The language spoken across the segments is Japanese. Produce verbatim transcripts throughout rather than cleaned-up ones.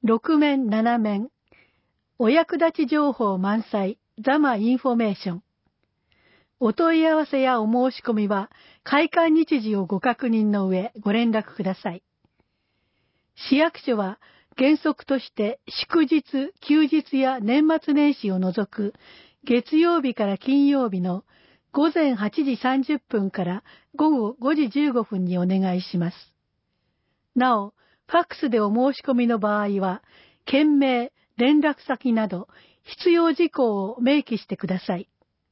ろく面なな面、お役立ち情報満載、ザマインフォメーション。お問い合わせやお申し込みは、開館日時をご確認の上、ご連絡ください。市役所は、原則として祝日、休日や年末年始を除く、月曜日から金曜日のごぜんはちじさんじゅっぷんからごごごじじゅうごふんにお願いします。なお、ファックスでお申し込みの場合は、件名、連絡先など必要事項を明記してください。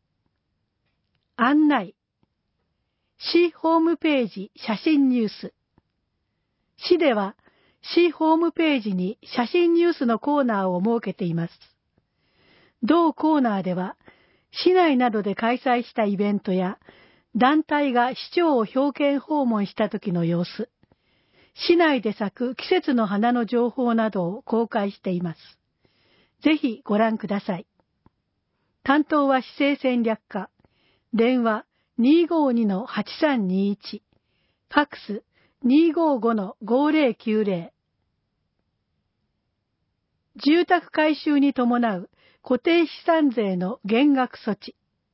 案内。市ホームページ写真ニュース。市では、市ホームページに写真ニュースのコーナーを設けています。同コーナーでは、市内などで開催したイベントや、団体が市長を表敬訪問した時の様子、市内で咲く季節の花の情報などを公開しています。ぜひご覧ください。担当は市政戦略課、電話 にーごーにのはちさんにいち、ファックス にーごーごのごーぜろきゅうぜろ。住宅改修に伴う固定資産税の減額措置。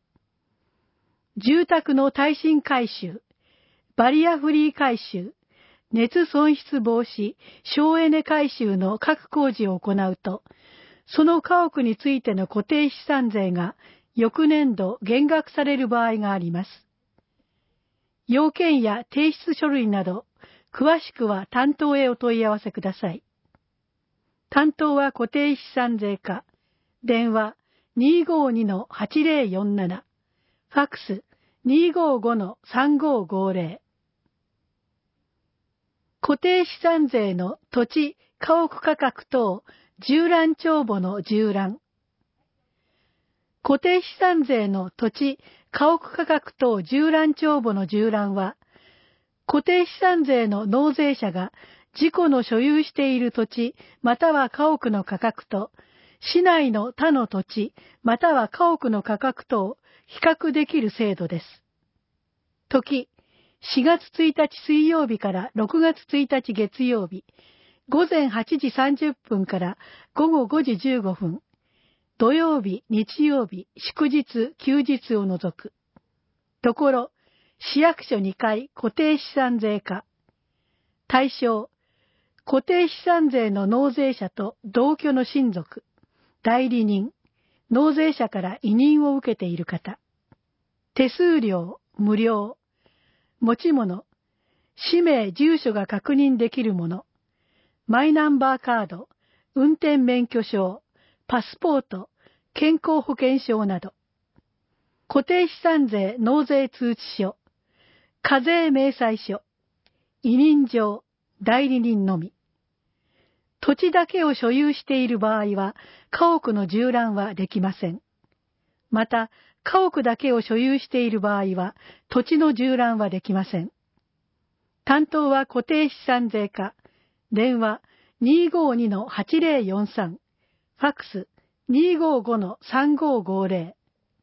住宅の耐震改修、バリアフリー改修、熱損失防止、省エネ改修の各工事を行うと、その家屋についての固定資産税が翌年度減額される場合があります。要件や提出書類など、詳しくは担当へお問い合わせください。担当は固定資産税課、電話 にーごーにのはちぜろよんなな、ファックス にーごーごのさんごーごーぜろ。固定資産税の土地、家屋価格等、縦覧帳簿の縦覧。固定資産税の土地、家屋価格等縦覧帳簿の縦覧は、固定資産税の納税者が自己の所有している土地または家屋の価格と、市内の他の土地または家屋の価格とを比較できる制度です。時、しがつついたち水曜日からろくがつついたち月曜日、ごぜんはちじさんじゅっぷんからごごごじじゅうごふん、土曜日、日曜日、祝日、休日を除く。ところ、市役所にかい固定資産税課。対象、固定資産税の納税者と同居の親族、代理人、納税者から委任を受けている方。手数料、無料。持ち物、氏名、住所が確認できるもの。マイナンバーカード、運転免許証、パスポート、健康保険証など。固定資産税納税通知書、課税明細書、委任状、代理人のみ。土地だけを所有している場合は、家屋の縦覧はできません。また、家屋だけを所有している場合は、土地の縦覧はできません。担当は固定資産税課、電話 にーごーにのはちぜろよんさん、ファックス にーごーごのさんごーごーぜろ。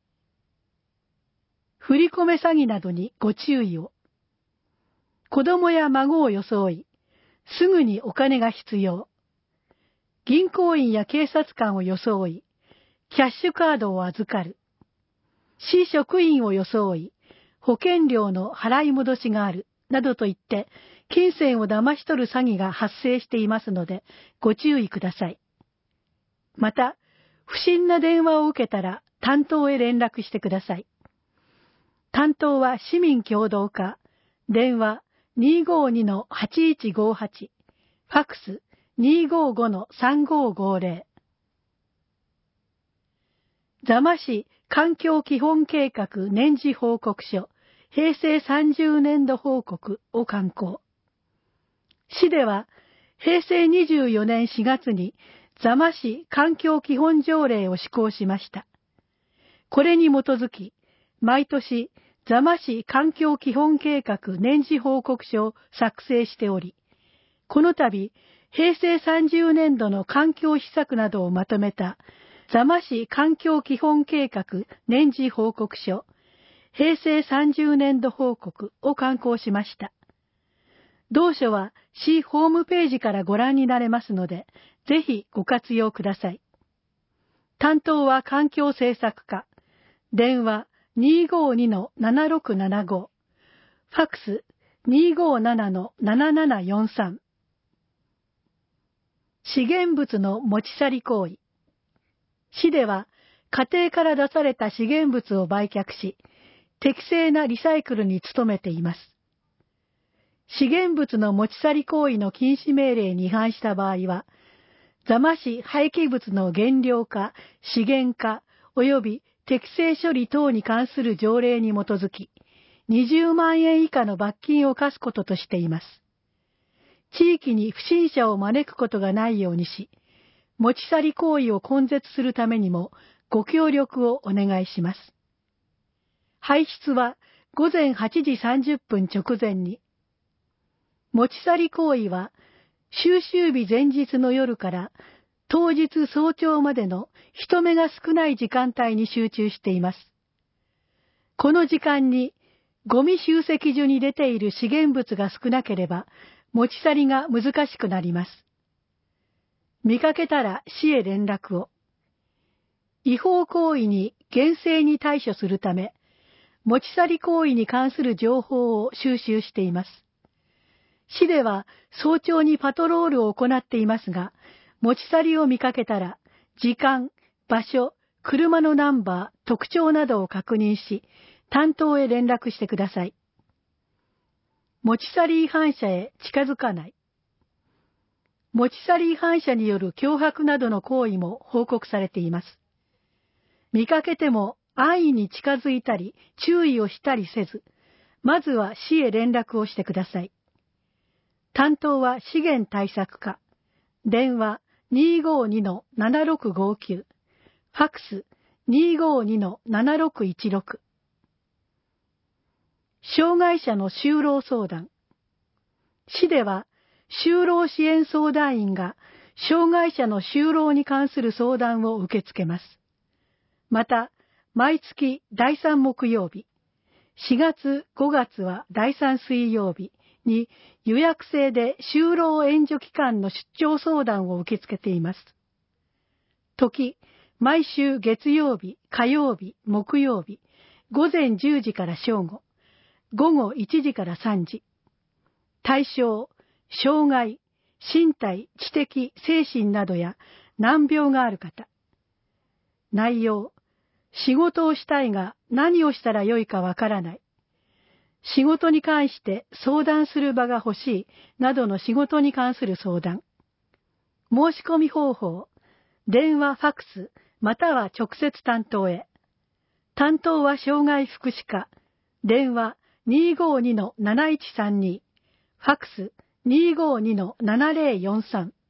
振り込め詐欺などにご注意を。子供や孫を装い、すぐにお金が必要。銀行員や警察官を装い、キャッシュカードを預かる。市職員を装い、保険料の払い戻しがある、などと言って、金銭を騙し取る詐欺が発生していますので、ご注意ください。また、不審な電話を受けたら、担当へ連絡してください。担当は市民協働課、電話 にーごーにのはちいちごーはち、ファックス にーごーごのさんごーごーぜろ。座間市環境基本計画年次報告書、平成さんじゅうねんど報告を刊行。市では、平成にじゅうよねんしがつに座間市環境基本条例を施行しました。これに基づき、毎年、座間市環境基本計画年次報告書を作成しており、この度、平成さんじゅうねんどの環境施策などをまとめた座間市環境基本計画年次報告書、平成さんじゅうねんど報告を刊行しました。同書は市ホームページからご覧になれますので、 ぜひご活用ください。担当は環境政策課、電話 にーごーにのななろくななご、ファックス にーごーななのななななよんさん。資源物の持ち去り行為。市では家庭から出された資源物を売却し、適正なリサイクルに努めています。資源物の持ち去り行為の禁止命令に違反した場合は、座間市廃棄物の減量化、資源化及び適正処理等に関する条例に基づき、にじゅうまんえん以下の罰金を課すこととしています。地域に不審者を招くことがないようにし、持ち去り行為を根絶するためにもご協力をお願いします。排出はごぜんはちじさんじゅっぷん直前に。持ち去り行為は収集日前日の夜から当日早朝までの人目が少ない時間帯に集中しています。この時間にゴミ集積所に出ている資源物が少なければ持ち去りが難しくなります。見かけたら市へ連絡を。違法行為に厳正に対処するため、持ち去り行為に関する情報を収集しています。市では早朝にパトロールを行っていますが、持ち去りを見かけたら、時間、場所、車のナンバー、特徴などを確認し、担当へ連絡してください。持ち去り違反者へ近づかない。持ち去り違反者による脅迫などの行為も報告されています。見かけても安易に近づいたり注意をしたりせず、まずは市へ連絡をしてください。担当は資源対策課、電話 にーごーにのななろくごきゅう、ファックス にーごーにのななろくいちろく。障害者の就労相談。市では就労支援相談員が障害者の就労に関する相談を受け付けます。また、毎月だいさん木曜日、しがつ、ごがつはだいさん水曜日に予約制で就労援助機関の出張相談を受け付けています。時、毎週月曜日、火曜日、木曜日、ごぜんじゅうじから正午、ごごいちじからさんじ。対象、障害、身体、知的、精神などや難病がある方。内容、仕事をしたいが何をしたらよいかわからない。仕事に関して相談する場が欲しいなどの仕事に関する相談。申し込み方法、電話、ファックス、または直接担当へ。担当は障害福祉課、電話 にーごーにのなないちさんに、ファックス にーごーにのななぜろよんさん。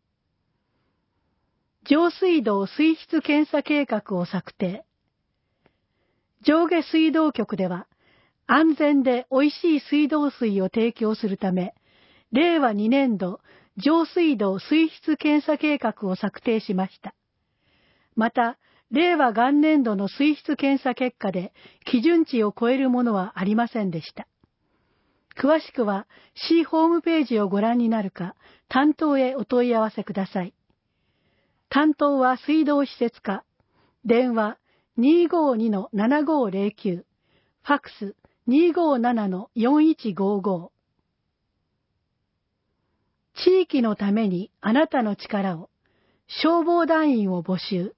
上水道水質検査計画を策定。上下水道局では、安全でおいしい水道水を提供するため、れいわにねんど上水道水質検査計画を策定しました。また、れいわ元年度の水質検査結果で基準値を超えるものはありませんでした。詳しくは市ホームページをご覧になるか、担当へお問い合わせください。担当は水道施設課、電話 にーごーにのななごーぜろきゅう、ファックス にーごーななのよんいちごーごー。地域のためにあなたの力を、消防団員を募集。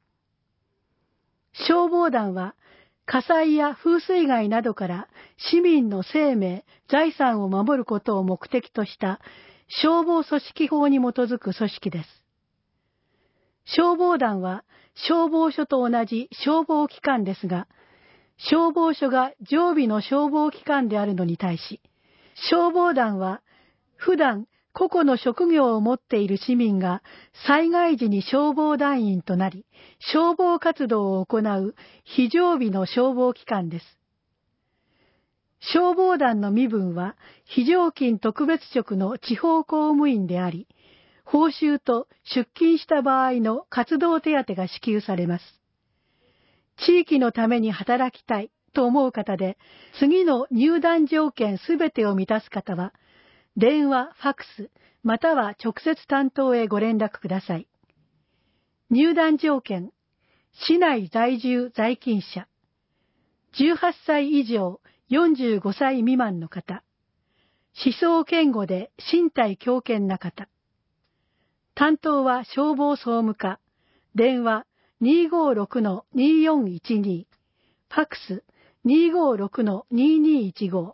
消防団は火災や風水害などから市民の生命、財産を守ることを目的とした消防組織法に基づく組織です。消防団は消防署と同じ消防機関ですが、消防署が常備の消防機関であるのに対し、消防団は普段個々の職業を持っている市民が災害時に消防団員となり、消防活動を行う非常備の消防機関です。消防団の身分は非常勤特別職の地方公務員であり、報酬と出勤した場合の活動手当が支給されます。地域のために働きたいと思う方で、次の入団条件すべてを満たす方は、 電話、ファックス、または直接担当へご連絡ください。入団条件、市内在住在勤者、じゅうはっさい以上よんじゅうごさい未満の方、思想堅固で身体強健な方、担当は消防総務課、電話 にーごーろくのにーよんいちに、ファックス にーごーろくのにーにーいちご。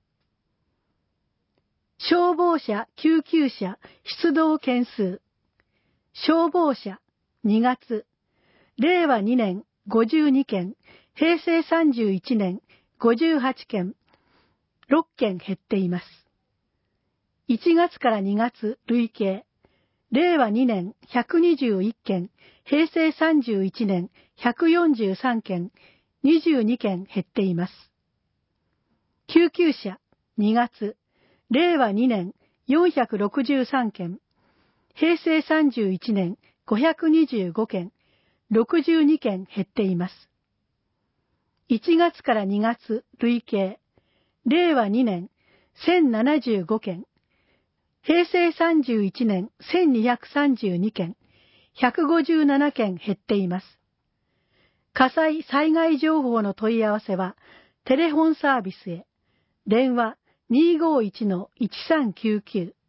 消防車、救急車、出動件数。消防車、にがつ。れいわにねん、ごじゅうにけん。平成さんじゅういちねん、ごじゅうはちけん。ろっけん減っています。いちがつからにがつ、累計。れいわにねん、ひゃくにじゅういっけん。平成さんじゅういちねん、ひゃくよんじゅうさんけん。にじゅうにけん減っています。救急車、にがつ。れいわにねん、よんひゃくろくじゅうさんけん。平成さんじゅういちねん、ごひゃくにじゅうごけん。ろくじゅうにけん減っています。いちがつからにがつ、累計。れいわにねん、せんななじゅうごけん。平成さんじゅういちねん、せんにひゃくさんじゅうにけん。ひゃくごじゅうななけん減っています。火災・災害情報の問い合わせは、テレホンサービスへ。電話 にーごーいちのいちさんきゅうきゅう。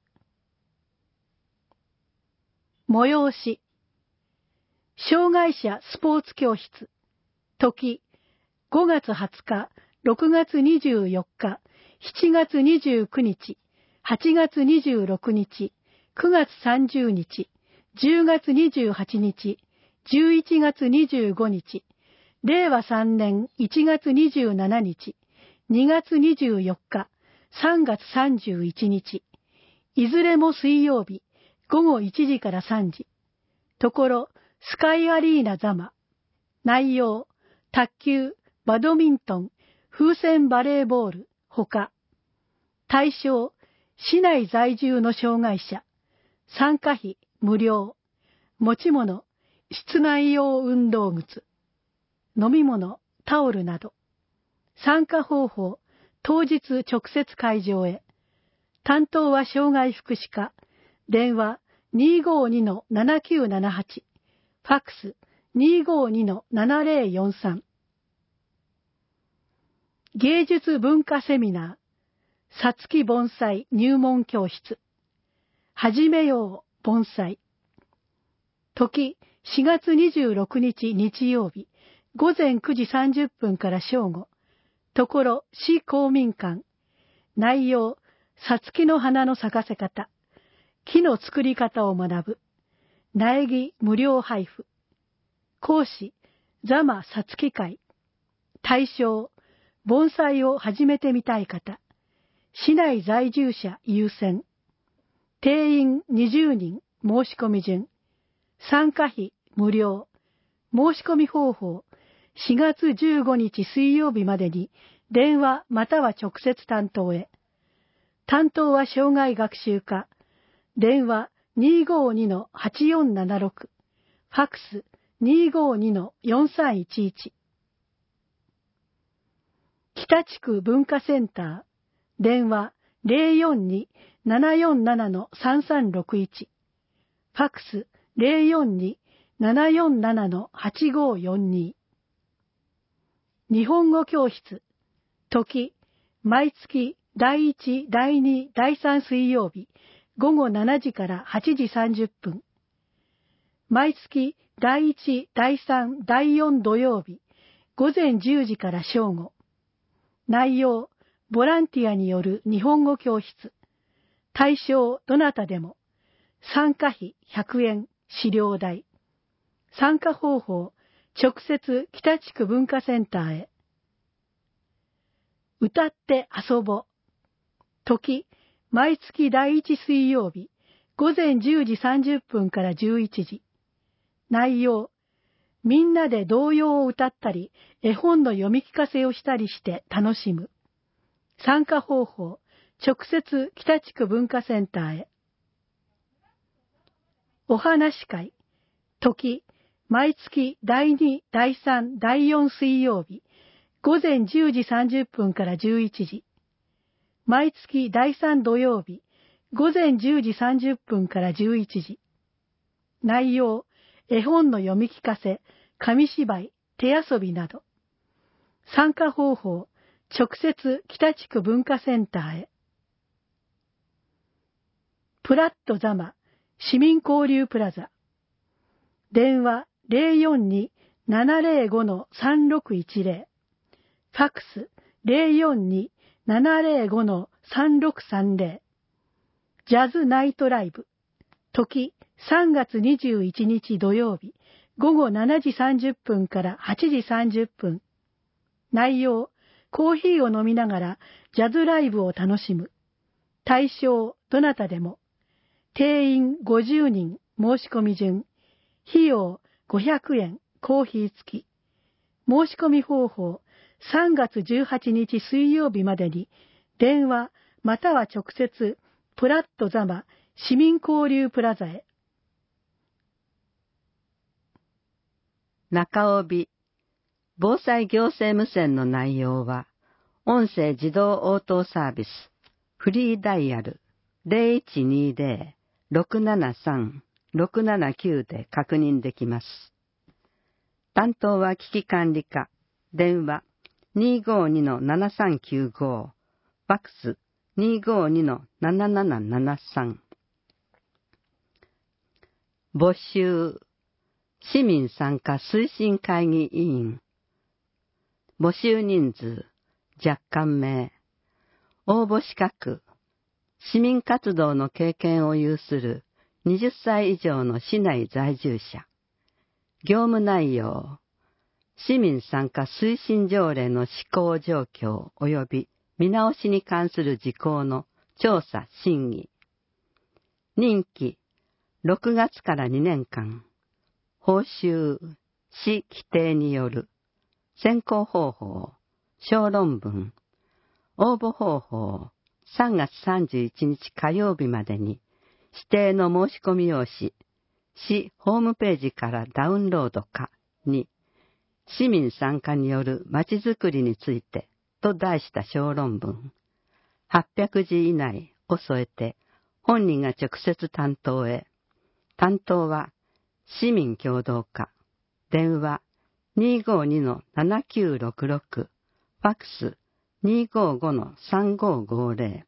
催し。障害者スポーツ教室。時、ごがつはつか、ろくがつにじゅうよっか、しちがつにじゅうくにち、はちがつにじゅうろくにち、くがつさんじゅうにち、じゅうがつにじゅうはちにち、じゅういちがつにじゅうごにち、れいわさんねんいちがつにじゅうしちにち、にがつにじゅうよっか、さんがつさんじゅういちにち、いずれも水曜日、ごごいちじからさんじ。ところ、スカイアリーナザマ。内容、卓球、バドミントン、風船バレーボール、ほか。対象、市内在住の障害者。参加費、無料。持ち物、室内用運動靴。飲み物、タオルなど。参加方法、当日直接会場へ。担当は障害福祉課。電話 にーごーにのななきゅうななはち。ファックス にーごーにのななぜろよんさん。芸術文化セミナー。さつき盆栽入門教室。始めよう盆栽。時しがつにじゅうろくにち日曜日。ごぜんくじさんじゅっぷんから正午。ところ、市公民館。内容、さつきの花の咲かせ方。木の作り方を学ぶ。苗木無料配布。講師、座間さつき会。対象、盆栽を始めてみたい方。市内在住者優先。定員にじゅうにん、申し込み順。参加費無料。申し込み方法、しがつじゅうごにち水曜日までに電話または直接担当へ。担当は障害学習課。電話 にーごーにのはちよんななろく。ファックス にーごーにのよんさんいちいち。北地区文化センター。電話 ぜろよんにのななよんななのさんさんろくいち。ファックス ぜろよんにのななよんななのはちごーよんに。日本語教室。時、毎月だいいち、だいに、だいさん水曜日、ごごしちじからはちじさんじゅっぷん。毎月だいいち、だいさん、だいよん土曜日、ごぜんじゅうじから正午。内容、ボランティアによる日本語教室。対象、どなたでも。参加費ひゃくえん、資料代。参加方法、直接北地区文化センターへ。歌って遊ぼ。時、毎月だいいち水曜日、ごぜんじゅうじさんじゅっぷんからじゅういちじ。内容、みんなで童謡を歌ったり、絵本の読み聞かせをしたりして楽しむ。参加方法、直接北地区文化センターへ。お話し会。時、毎月だいに、だいさん、だいよん水曜日、ごぜんじゅうじさんじゅっぷんからじゅういちじ。毎月だいさん土曜日、 午前じゅうじさんじゅっぷんからじゅういちじ。内容、絵本の読み聞かせ、紙芝居、手遊びなど。参加方法、直接北地区文化センターへ。プラットザマ、市民交流プラザ。電話 ゼロよんに ななゼロご さんろくいちゼロ。ファックス ゼロよんに ななゼロご さんろくさんゼロ。ジャズナイトライブ。時さんがつにじゅういちにち土曜日、午後しちじさんじゅっぷんからはちじさんじゅっぷん。内容、コーヒーを飲みながらジャズライブを楽しむ。対象、どなたでも。定員ごじゅうにん、申し込み順。費用ごひゃくえん、コーヒー付き。申し込み方法、さんがつじゅうはちにち水曜日までに、電話または直接、プラットザマ市民交流プラザへ。 中帯、防災行政無線の内容は、音声自動応答サービス、フリーダイヤル ゼロいちにゼロ ろくななさん ろくななきゅう で確認できます。担当は危機管理課、電話 にーごーに ななさんきゅうご、ファックス にーごーに ななななななさん。募集、市民参加推進会議委員。募集人数、若干名。応募資格、市民活動の経験を有するはたち以上の市内在住者。業務内容、市民参加推進条例の施行状況及び見直しに関する事項の調査・審議。任期、ろくがつからにねんかん。報酬、市規定による。選考方法、小論文。応募方法、さんがつさんじゅういちにち火曜日までに、指定の申し込み用紙、市ホームページからダウンロードかに、市民参加によるまちづくりについてと題した小論文、はっぴゃくじ以内を添えて、本人が直接担当へ。担当は、市民協同課、電話 にーごーに ななきゅうろくろく、ファックス にーごーご さんごーごーゼロ。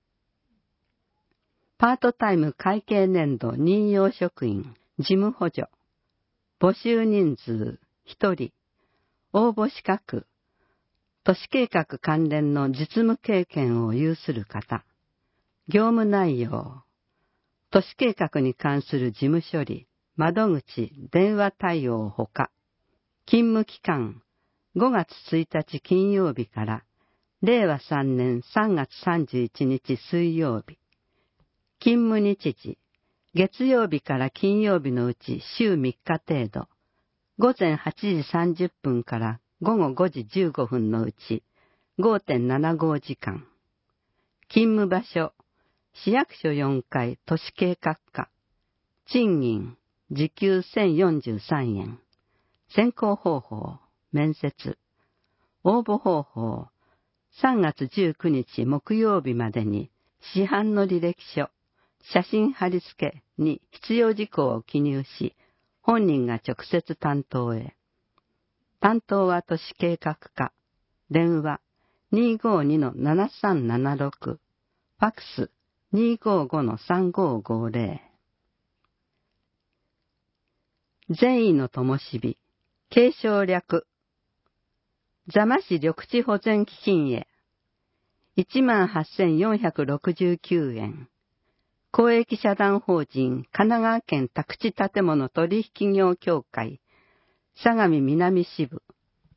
パートタイム会計年度任用職員、事務補助。募集人数ひとり。応募資格。都市計画関連の実務経験を有する方。業務内容。都市計画に関する事務処理、窓口、電話対応ほか。勤務期間、ごがつついたち金曜日かられいわさんねんさんがつさんじゅういちにち水曜日。勤務日時、月曜日から金曜日のうち週みっか程度。午前はちじさんじゅっぷんからごごごじじゅうごふんのうち ごてんななご 時間。勤務場所、市役所よんかい都市計画課。賃金、時給せんよんじゅうさんえん。選考方法、面接。応募方法、さんがつじゅうくにち木曜日までに市販の履歴書、写真貼り付けに必要事項を記入し、本人が直接担当へ。担当は都市計画課。電話 にーごーに ななさんななろく。ファックス にーごーご さんごーごーゼロ。善意の灯火。継承略。座間市緑地保全基金へ。いちまんはっせんよんひゃくろくじゅうきゅうえん。公益社団法人神奈川県宅地建物取引業協会相模南支部。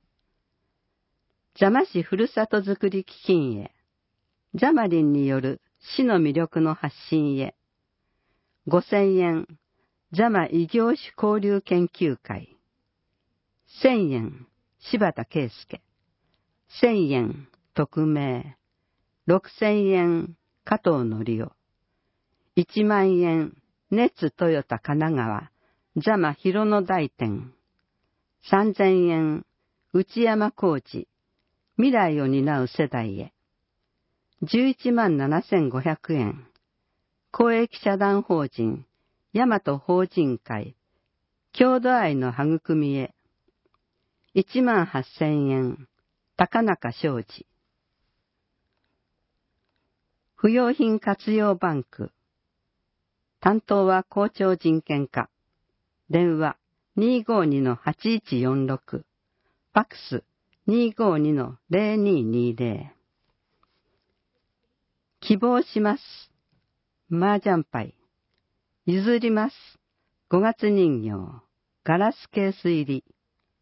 座間市ふるさとづくり基金へ。座間林による市の魅力の発信へ。ごせんえん。座間異業種交流研究会。せんえん。柴田圭介。せんえん。匿名。ろくせんえん。加藤則夫。いちまんえん。ネッツトヨタ神奈川。座間広野大店。さんぜんえん。内山浩二。未来を担う世代へ。じゅういちまんななせんごひゃくえん。 公益社団法人大和法人会郷土愛の育みへいちまんはっせんえん高中商事。不用品活用バンク担当は校長人権課。電話 にーごーにのはちいちよんろく、ファックス にーごーにのぜろにーにーぜろ。希望します。麻雀牌。譲ります。ごがつ人形。ガラスケース入り。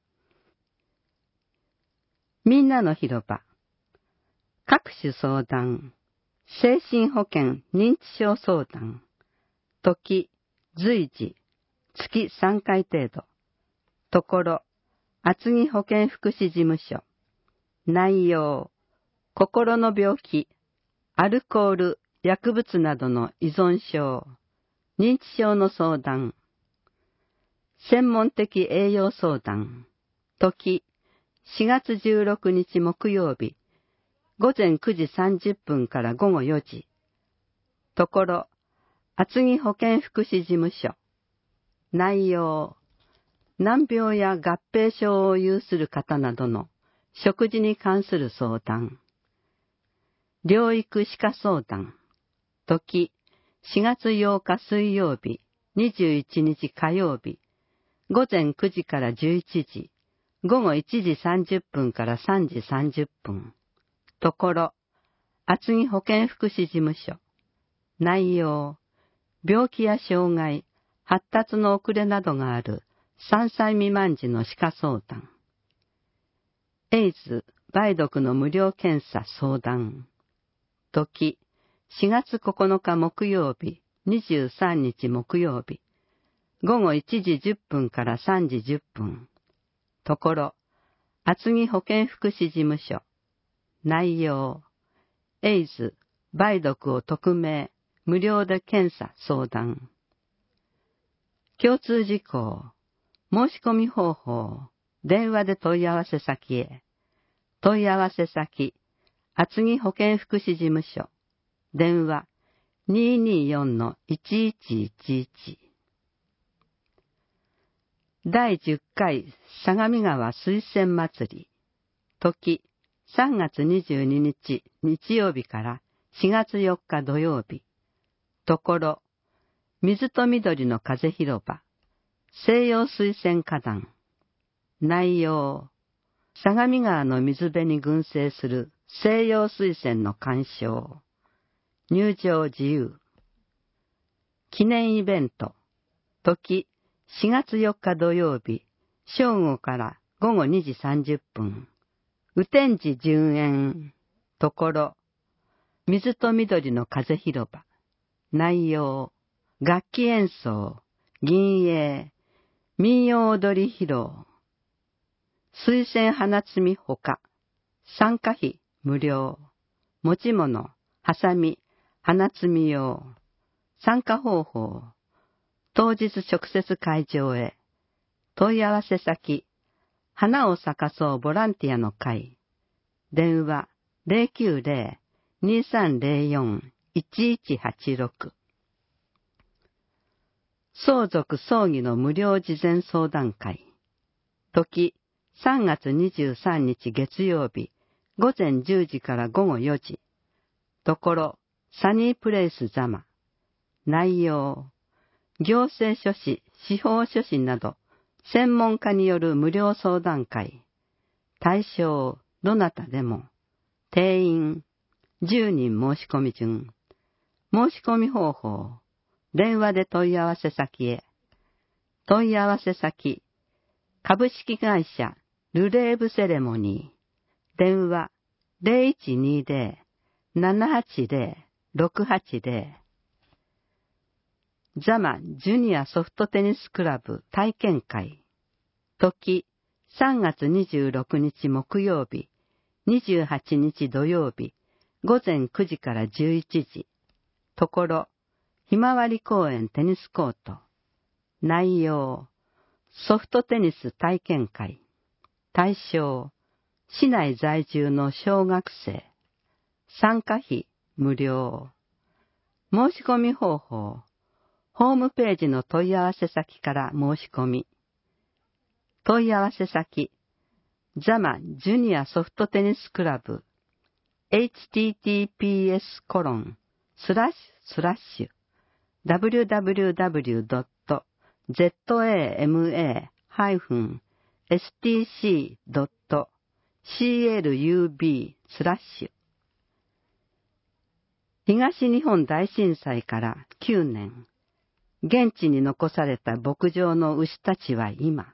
みんなの広場。各種相談。精神保健認知症相談。時、随時。月さんかい程度。ところ、厚木保健福祉事務所。内容、心の病気、アルコール、薬物などの依存症、認知症の相談。専門的栄養相談。時、しがつじゅうろくにち木曜日、ごぜんくじさんじゅっぷんからごごよじ。ところ、厚木保健福祉事務所。内容、難病や合併症を有する方などの食事に関する相談。療育歯科相談。時、しがつようか水曜日、にじゅういちにち火曜日、ごぜんくじからじゅういちじ、ごごいちじさんじゅっぷんからさんじさんじゅっぷん。ところ、厚木保健福祉事務所。内容、病気や障害、発達の遅れなどがあるさんさい未満児の歯科相談。エイズ、梅毒の無料検査相談。時、しがつここのか木曜日、にじゅうさんにち木曜日、ごごいちじじゅっぷんからさんじじゅっぷん。ところ、厚木保健福祉事務所。内容、エイズ、梅毒を匿名、無料で検査相談。共通事項、申し込み方法、電話で問い合わせ先へ。問い合わせ先、厚木保健福祉事務所。電話 にーにーよんのいちいちいちいち。だいじゅっかい相模川水仙祭り。時、さんがつにじゅうににち日曜日からしがつよっか土曜日。ところ、水と緑の風広場。西洋水仙花壇。内容、相模川の水辺に群生する西洋水仙の鑑賞。入場自由。記念イベント。時、しがつよっか土曜日、正午からごごにじさんじゅっぷん。雨天時順延。ところ、水と緑の風広場。内容、楽器演奏、銀営、民謡踊り披露。水仙花摘みほか。参加費無料。持ち物、ハサミ、花摘み用。参加方法。当日直接会場へ。問い合わせ先。花を咲かそうボランティアの会。電話 ゼロきゅうゼロ にーさんゼロよん いちいちはちろく。相続葬儀の無料事前相談会。時、さんがつにじゅうさんにち月曜日、ごぜんじゅうじからごごよじ。ところ、サニープレイス座間。内容、行政書士、司法書士など、専門家による無料相談会。対象、どなたでも。定員、じゅうにん申し込み順。申し込み方法、電話で問い合わせ先へ。問い合わせ先、株式会社ルレーブセレモニー。電話 ゼロいちにゼロ ななはちゼロ ろくはちゼロ。座間ジュニアソフトテニスクラブ体験会。時、さんがつにじゅうろくにち木曜日、にじゅうはちにち土曜日、ごぜんくじからじゅういちじ。ところ、ひまわり公園テニスコート。内容、ソフトテニス体験会。対象、市内在住の小学生。参加費無料。 申し込み方法。ホームページの問い合わせ先から申し込み。問い合わせ先。ザマジュニアソフトテニスクラブ。エイチティーティーピーエスコロンスラッシュスラッシュダブリューダブリューダブリュードットゼットエーエムエーハイフンエスティーシードットシーエルユービースラッシュ東日本大震災からきゅうねん、現地に残された牧場の牛たちは今。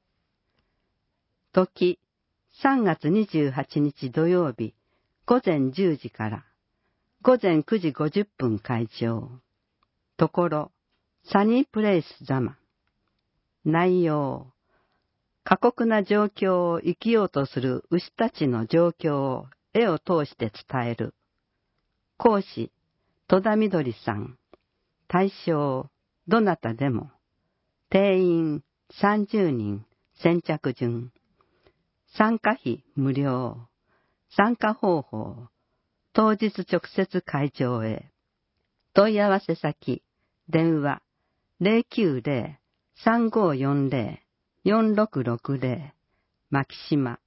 時、さんがつにじゅうはちにち土曜日、ごぜんじゅうじからごぜんくじごじゅっぷん開場。ところ、サニープレイスザマ。内容、過酷な状況を生きようとする牛たちの状況を絵を通して伝える。講師、戸田みどりさん。対象、どなたでも。定員、さんじゅうにん、先着順。参加費、無料。参加方法、当日直接会場へ。問い合わせ先、電話、ゼロきゅうゼロ さんごよんゼロ よんろくろくゼロ、牧島。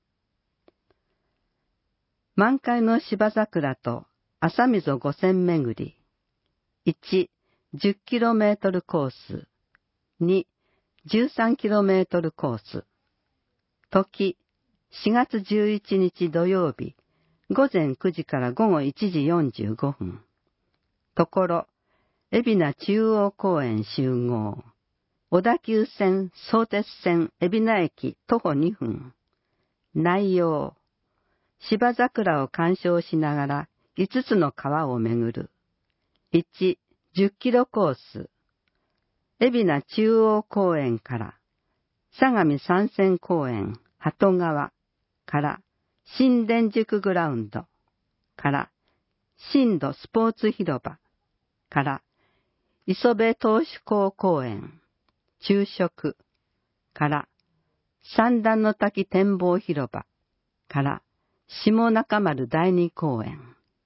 満開の芝桜と朝溝五線巡り。いち、じゅっキロメートルコース。に、じゅうさんキロメートルコース。時、しがつじゅういちにち土曜日、ごぜんくじからごごいちじよんじゅうごふん。ところ、海老名中央公園集合。小田急線相鉄線海老名駅徒歩にふん。内容、芝桜を鑑賞しながらいつつの川を巡る。いち、じゅっキロコース。海老名中央公園から相模三線公園鳩川から新田宿グラウンドから新土スポーツ広場から磯部投手港公園昼食から三段の滝展望広場から下中丸第二公園。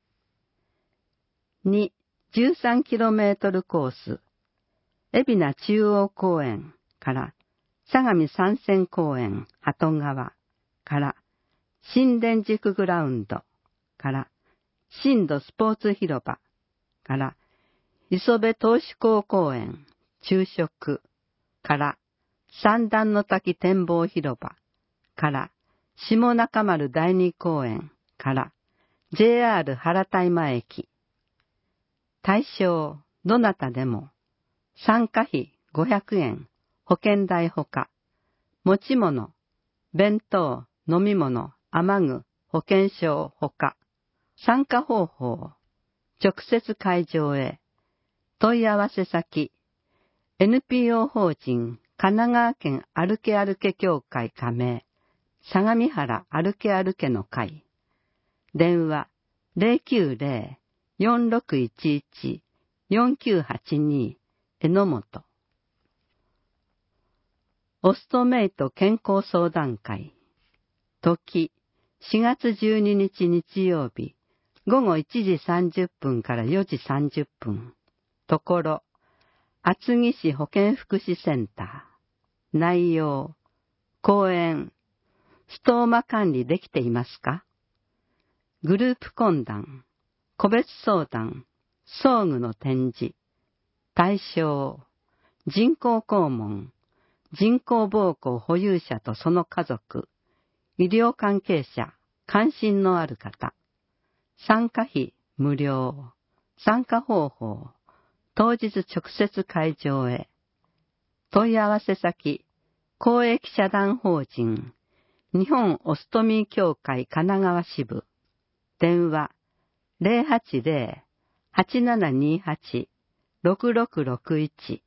に、じゅうさんキロメートルコース。海老名中央公園から相模三線公園鳩川から新田宿グラウンドから新土スポーツ広場から磯部投手港公園昼食から三段の滝展望広場から下中丸第二公園から ジェイアール 原田今駅。対象、どなたでも。参加費ごひゃくえん、保険代ほか。持ち物、弁当、飲み物、雨具、保険証ほか。参加方法、直接会場へ。問い合わせ先、エヌピーオー 法人神奈川県歩け歩け協会加盟、相模原歩け歩けの会。電話、ゼロきゅうゼロ よんろくいちいち よんきゅうはちに、榎本。オストメイト健康相談会。時、しがつじゅうににち日曜日、ごごいちじさんじゅっぷんからよじさんじゅっぷん。ところ、厚木市保健福祉センター。内容、講演、ストーマ管理できていますか？グループ懇談、個別相談、装具の展示。対象、人工肛門、人工膀胱保有者とその家族、医療関係者、関心のある方。参加費無料。参加方法、当日直接会場へ。問い合わせ先、公益社団法人、日本オストミー協会神奈川支部。電話、ゼロはちゼロ はちななにはち ろくろくろくいち。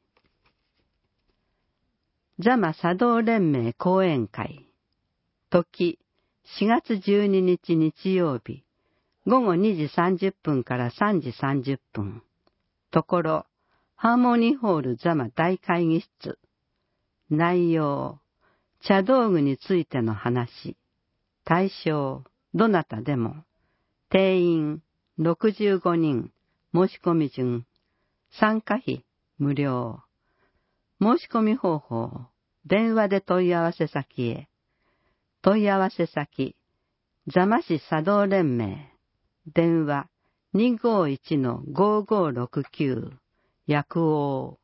ザマ茶道連盟講演会。時、しがつじゅうににち日曜日、ごごにじさんじゅっぷんからさんじさんじゅっぷん。ところ、ハーモニーホールザマ大会議室。内容、茶道具についての話。対象、どなたでも。定員、ろくじゅうごにん。申し込み順、 参加費無料。申し込み方法、電話で問い合わせ先へ。問い合わせ先、座間市茶道連盟。電話 にーごーいちのごーごーろくきゅう。薬王。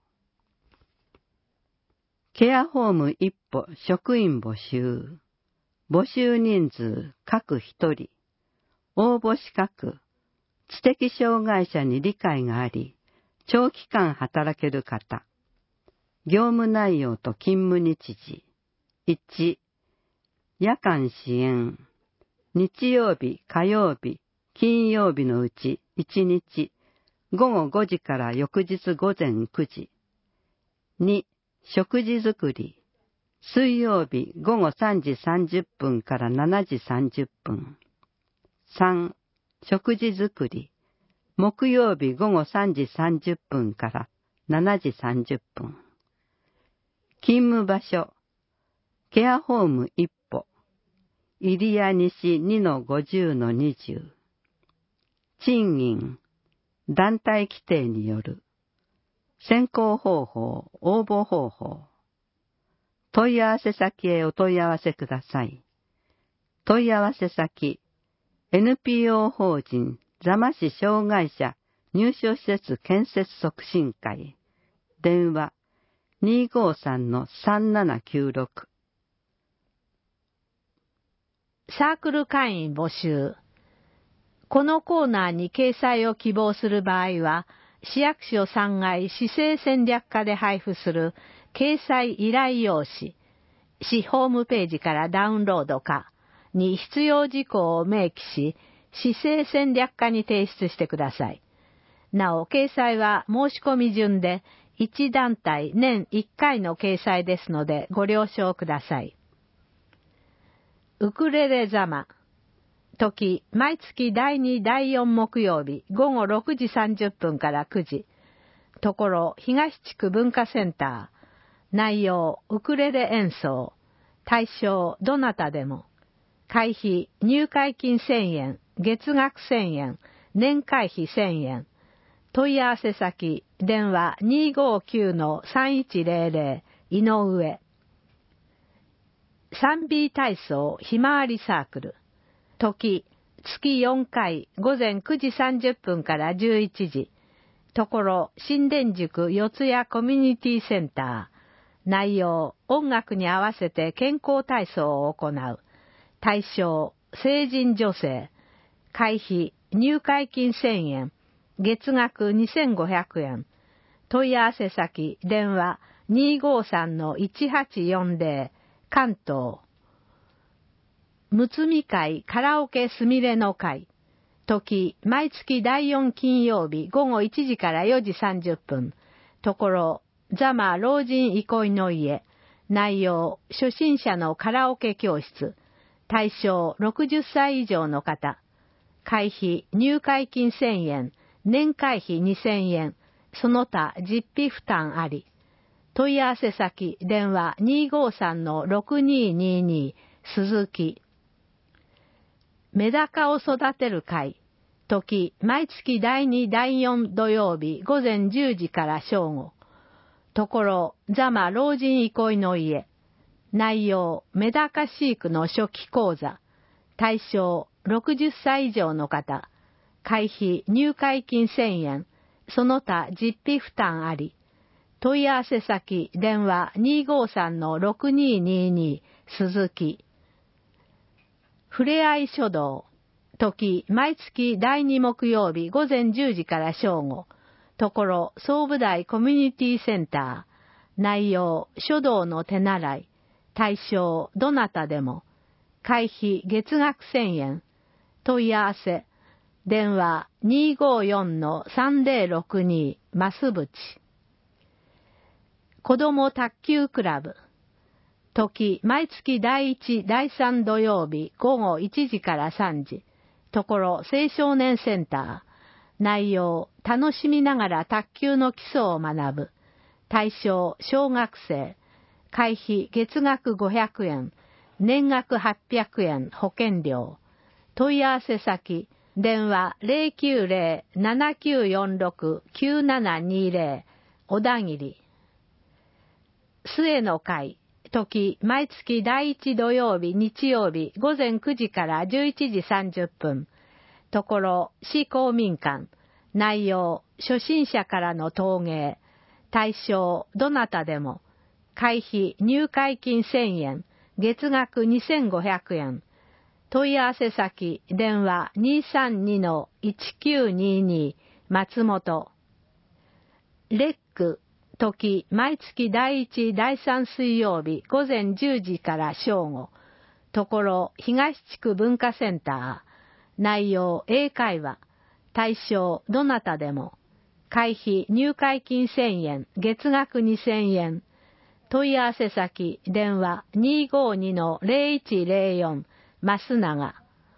ケアホーム一歩職員募集。募集人数各一人。応募資格。知的障害者に理解があり、長期間働ける方。業務内容と勤務日時。いち、夜間支援。日曜日、火曜日、金曜日のうちいちにち、ごごごじから翌日午前くじ。に、食事作り。水曜日ごごさんじさんじゅっぷんからしちじさんじゅっぷん。さん、食事作り。木曜日ごごさんじさんじゅっぷんからしちじさんじゅっぷん。勤務場所。ケアホーム一歩。入谷西 にのごじゅうのにじゅう。賃金。団体規定による。選考方法、応募方法。問い合わせ先へお問い合わせください。問い合わせ先、エヌピーオー 法人座間市障害者入所施設建設促進会。電話 にーごーさんのさんななきゅうろく。 サークル会員募集。このコーナーに掲載を希望する場合は、市役所さんがい市政戦略課で配布する掲載依頼用紙、市ホームページからダウンロードかに必要事項を明記し、市政戦略課に提出してください。なお、掲載は申し込み順で、いち団体年いっかいの掲載ですのでご了承ください。ウクレレ座間。時、毎月だいに、だいよん木曜日ごごろくじさんじゅっぷんからくじ。ところ、東地区文化センター。内容、ウクレレ演奏。対象、どなたでも。会費、入会金せんえん、月額せんえん、年会費せんえん。問い合わせ先、電話 にーごーきゅうのさんいちぜろぜろ、井上。さんビー 体操ひまわりサークル。時、月よんかいごぜんくじさんじゅっぷんからじゅういちじ。ところ、新田宿四谷コミュニティセンター。内容、音楽に合わせて健康体操を行う。対象、成人女性。会費、入会金せんえん。月額にせんごひゃくえん。問い合わせ先、電話 にーごーさんのいちはちよんぜろ、関東。むつみ会カラオケすみれの会。時、毎月だいよん金曜日ごごいちじからよじさんじゅっぷん。ところ、座間老人憩いの家。内容、初心者のカラオケ教室。対象、ろくじゅっさい以上の方。会費、入会金せんえん、年会費にせんえん。その他、実費負担あり。問い合わせ先、電話 にーごーさんのろくにーにーにー、鈴木。メダカを育てる会。時、毎月だいに、だいよん土曜日ごぜんじゅうじから正午。ところ、座間老人憩いの家。内容、メダカ飼育の初期講座。対象、ろくじゅっさい以上の方。会費、入会金せんえん。その他、実費負担あり。問い合わせ先、電話 にーごーさんのろくにーにーにー、鈴木。ふれあい書道。時、毎月だいに木曜日ごぜんじゅうじから正午。ところ、総武大コミュニティセンター。内容、書道の手習い。対象、どなたでも。会費、月額せんえん。問い合わせ。電話 にーごーよんのさんぜろろくに、増渕。子ども卓球クラブ。時、毎月だいいち、だいさん土曜日ごごいちじからさんじ。ところ、青少年センター。内容、楽しみながら卓球の基礎を学ぶ。対象、小学生。会費、月額ごひゃくえん。年額はっぴゃくえん、保険料。問い合わせ先、 電話 ゼロきゅうゼロ ななきゅうよんろく きゅうななにゼロ 小田切。末の会、時、毎月第一土曜日、日曜日、午前くじからじゅういちじさんじゅっぷん。ところ、市公民館。内容、初心者からの陶芸。対象、どなたでも。会費、入会金せんえん。月額にせんごひゃくえん。問い合わせ先、電話 にさんにのいちきゅうにに 松本。レック、時、毎月第一、第三水曜日、午前じゅうじから正午。ところ、東地区文化センター。内容、英会話。対象、どなたでも。会費、入会金せんえん、月額にせんえん。問い合わせ先、電話 にごにのゼロいちゼロよん、増永。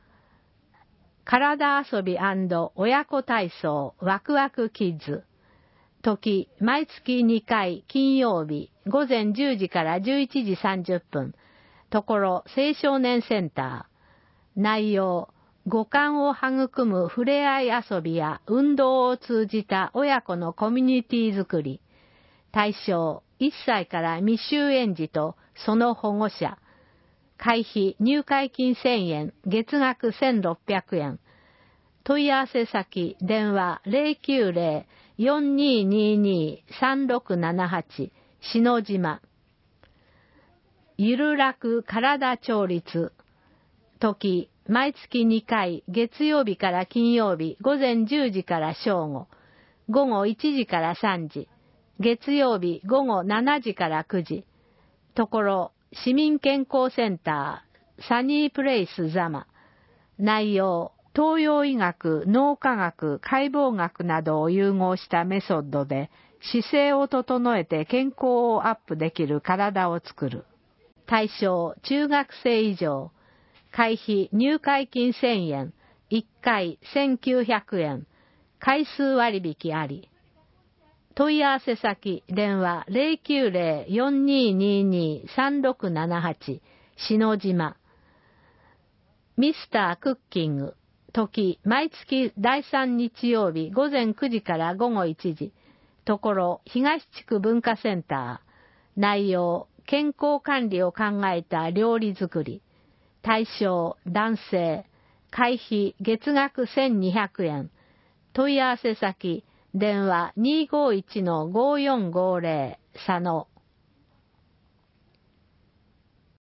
体遊び&親子体操、ワクワクキッズ。時、毎月にかい、金曜日、午前じゅうじからじゅういちじさんじゅっぷん。ところ、青少年センター。内容、五感を育む触れ合い遊びや運動を通じた親子のコミュニティづくり。対象、いっさいから未就園児とその保護者。会費、入会金せんえん、月額せんろっぴゃくえん。問い合わせ先、電話 ゼロきゅうゼロ よんににに さんろくななはち、篠島。ゆるらく体調律。時、毎月にかい、月曜日から金曜日、午前じゅうじから正午。午後いちじからさんじ。月曜日午後しちじからくじ。ところ、市民健康センター、サニープレイスザマ。内容、東洋医学、脳科学、解剖学などを融合したメソッドで、姿勢を整えて健康をアップできる体を作る。対象、中学生以上。会費、入会金せんえん。いっかいせんきゅうひゃくえん。回数割引あり。問い合わせ先、電話 ゼロきゅうゼロ よんににに さんろくななはち、篠島。ミスタークッキング。時、毎月だいさん日曜日午前くじから午後いちじ。ところ、東地区文化センター。内容、健康管理を考えた料理作り。対象、男性。会費、月額せんにひゃくえん。問い合わせ先、電話 にごいちのごよんごゼロ、佐野。